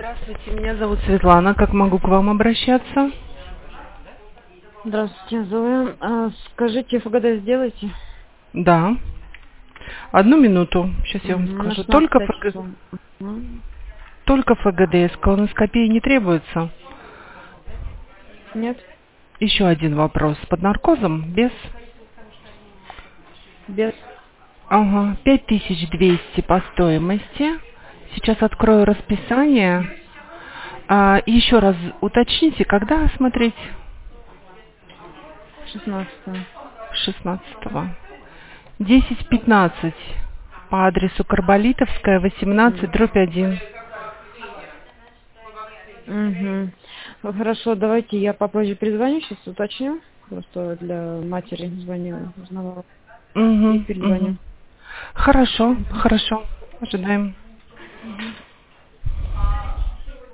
Здравствуйте, меня зовут Светлана. Как могу к вам обращаться? Здравствуйте, Зоя. Скажите, ФГД сделайте? Да. Одну минуту. Сейчас я вам На скажу. 16 число. Мгм. Только ФГДС. Колоноскопия не требуется. Нет? Еще один вопрос. Под наркозом? Без? Без? Ага. 5200 по стоимости. Сейчас открою расписание. Еще раз уточните, когда смотреть? 16. 16-го. 10:15 по адресу Карболитовская, 18/1. Угу. Хорошо, давайте я попозже перезвоню, сейчас уточню. Просто для матери звонила, узнавала. И Угу, угу. перезвоню. Хорошо, Мгм. хорошо. Ожидаем.